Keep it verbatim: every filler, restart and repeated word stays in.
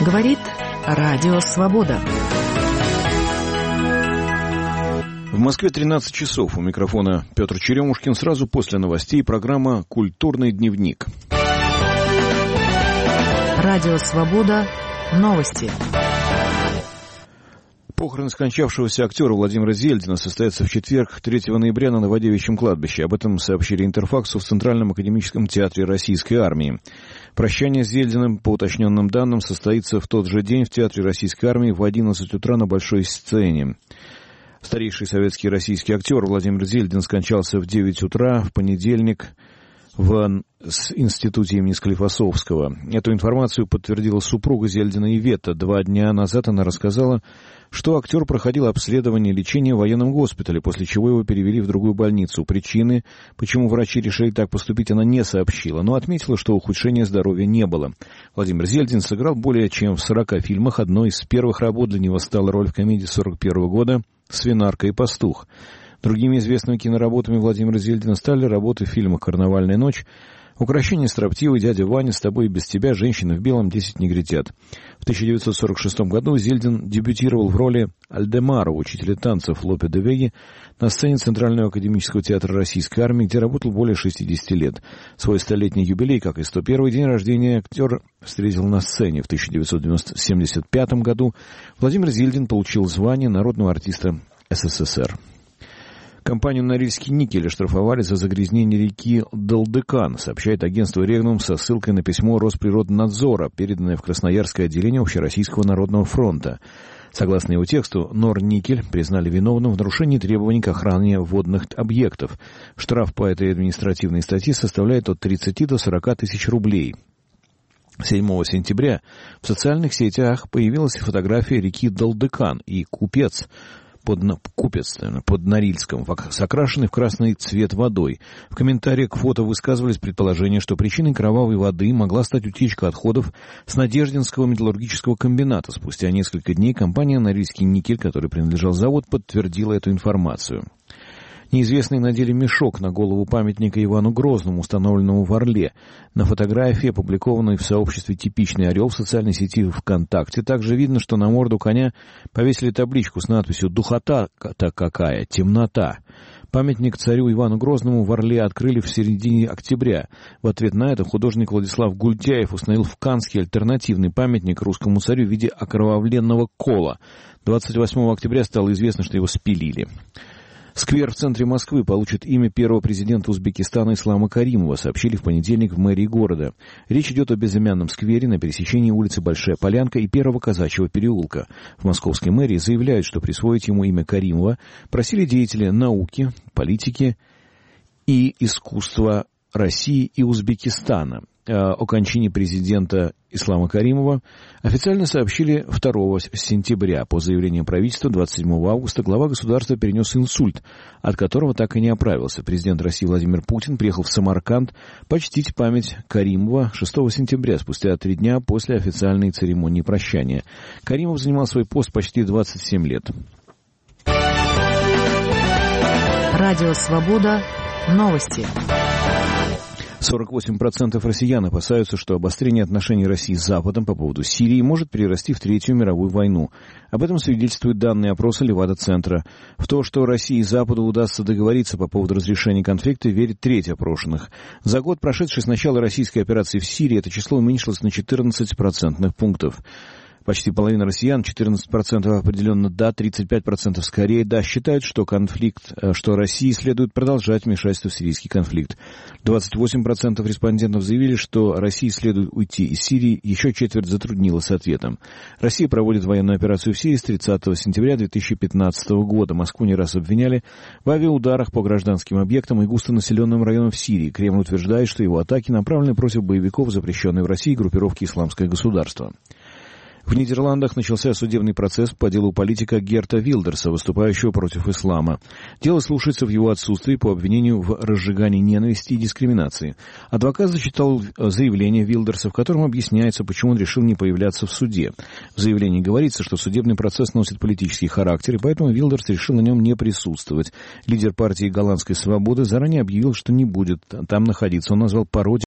Говорит Радио Свобода. В Москве тринадцать часов. У микрофона Петр Черемушкин. Сразу после новостей программа «Культурный дневник». Радио Свобода. Новости. Похороны скончавшегося актера Владимира Зельдина состоятся в четверг, третьего ноября, на Новодевичьем кладбище. Об этом сообщили Интерфаксу в Центральном академическом театре Российской армии. Прощание с Зельдиным, по уточненным данным, состоится в тот же день в Театре Российской армии в одиннадцать утра на Большой сцене. Старейший советский российский актер Владимир Зельдин скончался в девять утра в понедельник в институте имени Склифосовского. Эту информацию подтвердила супруга Зельдина Ивета. Два дня назад она рассказала, что актер проходил обследование и лечение в военном госпитале, после чего его перевели в другую больницу. Причины, почему врачи решили так поступить, она не сообщила, но отметила, что ухудшения здоровья не было. Владимир Зельдин сыграл более чем в сорока фильмах. Одной из первых работ для него стала роль в комедии сорок первого года «Свинарка и пастух». Другими известными киноработами Владимира Зельдина стали работы в фильмах «Карнавальная ночь», «Укрощение строптивой», «Дядя Ваня», «С тобой и без тебя», «Женщины в белом», «Десять негритят». В тысяча девятьсот сорок шестом году Зельдин дебютировал в роли Альдемара, учителя танцев Лопе де Веги, на сцене Центрального академического театра Российской армии, где работал более шестидесяти лет. Свой столетний юбилей, как и сто первый день рождения, актер встретил на сцене. В тысяча девятьсот семьдесят пятом году Владимир Зельдин получил звание народного артиста СССР. Компанию «Норильский никель» оштрафовали за загрязнение реки Далдыкан, сообщает агентство «Регнум» со ссылкой на письмо Росприроднадзора, переданное в Красноярское отделение Общероссийского народного фронта. Согласно его тексту, Норникель признали виновным в нарушении требований к охране водных объектов. Штраф по этой административной статье составляет от тридцати до сорока тысяч рублей. седьмого сентября в социальных сетях появилась фотография реки Далдыкан, и купец под, купец, под Норильском, с окрашенной в красный цвет водой. В комментариях к фото высказывались предположения, что причиной кровавой воды могла стать утечка отходов с Надеждинского металлургического комбината. Спустя несколько дней компания «Норильский никель», которой принадлежал завод, подтвердила эту информацию. Неизвестные надели мешок на голову памятника Ивану Грозному, установленному в Орле. На фотографии, опубликованной в сообществе «Типичный орел» в социальной сети ВКонтакте, также видно, что на морду коня повесили табличку с надписью «Духота-то какая! Темнота!». Памятник царю Ивану Грозному в Орле открыли в середине октября. В ответ на это художник Владислав Гультяев установил в Канске альтернативный памятник русскому царю в виде окровавленного кола. двадцать восьмого октября стало известно, что его спилили. Сквер в центре Москвы получит имя первого президента Узбекистана Ислама Каримова, сообщили в понедельник в мэрии города. Речь идет о безымянном сквере на пересечении улицы Большая Полянка и Первого Казачьего переулка. В московской мэрии заявляют, что присвоить ему имя Каримова просили деятели науки, политики и искусства России и Узбекистана. О кончине президента Ислама Каримова официально сообщили второго сентября. По заявлению правительства, двадцать седьмого августа глава государства перенес инсульт, от которого так и не оправился. Президент России Владимир Путин приехал в Самарканд почтить память Каримова шестого сентября, спустя три дня после официальной церемонии прощания. Каримов занимал свой пост почти двадцать семь лет. Радио «Свобода». Новости. сорок восемь процентов россиян опасаются, что обострение отношений России с Западом по поводу Сирии может перерасти в Третью мировую войну. Об этом свидетельствуют данные опроса Левада-центра. В то, что России и Западу удастся договориться по поводу разрешения конфликта, верит треть опрошенных. За год, прошедший с начала российской операции в Сирии, это число уменьшилось на четырнадцать процентных пунктов. Почти половина россиян, четырнадцать процентов определенно «да», тридцать пять процентов скорее «да», считают, что конфликт, что России следует продолжать вмешательство в сирийский конфликт. двадцать восемь процентов респондентов заявили, что России следует уйти из Сирии, еще четверть затруднила с ответом. Россия проводит военную операцию в Сирии с тридцатого сентября две тысячи пятнадцатого года. Москву не раз обвиняли в авиаударах по гражданским объектам и густонаселенным районам в Сирии. Кремль утверждает, что его атаки направлены против боевиков, запрещенной в России группировки «Исламское государство». В Нидерландах начался судебный процесс по делу политика Герта Вилдерса, выступающего против ислама. Дело слушается в его отсутствии по обвинению в разжигании ненависти и дискриминации. Адвокат зачитал заявление Вилдерса, в котором объясняется, почему он решил не появляться в суде. В заявлении говорится, что судебный процесс носит политический характер, и поэтому Вилдерс решил на нем не присутствовать. Лидер партии «Голландской свободы» заранее объявил, что не будет там находиться. Он назвал пародию